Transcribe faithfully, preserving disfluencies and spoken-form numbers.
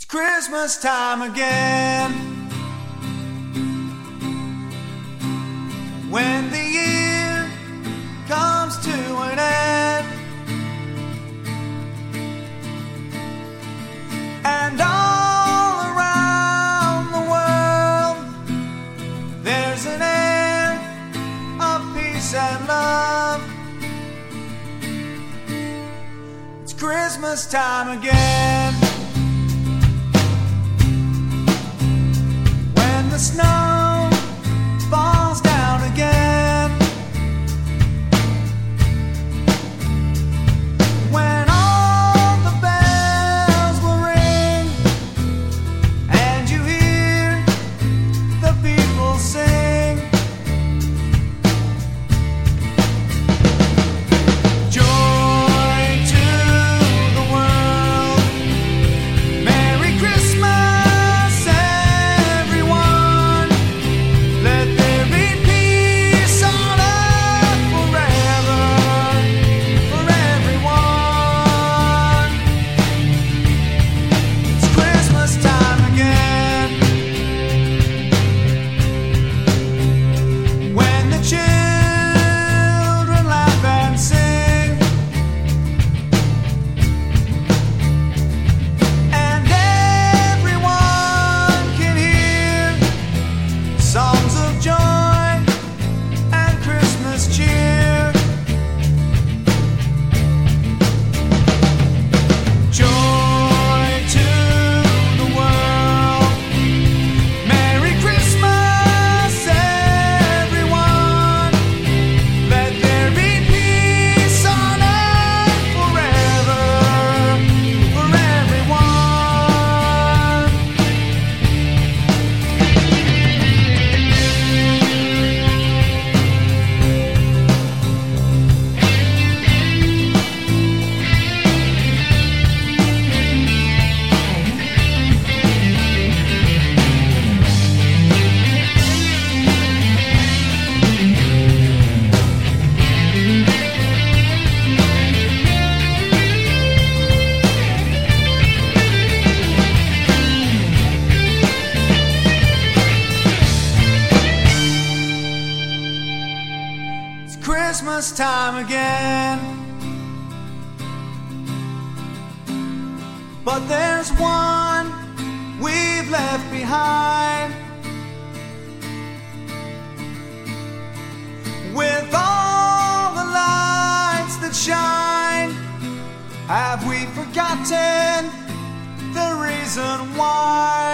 Christmas time again. When the year comes to an end, and all around the world there's an air of peace and love. It's Christmas time again. When the snow falls down again, when all the bells will ring, and you hear the people sing, joy to the world, Merry Christmas everyone, let there be peace on earth forever, for everyone. It's Christmas time again. When the children laugh and sing, and everyone can hear songs of joy and Christmas cheer. Joy to the world, Merry Christmas everyone, let there be peace on earth forever, for everyone. It's Christmas time again. But there's one we've left behind. With all the lights that shine, have we forgotten the reason why?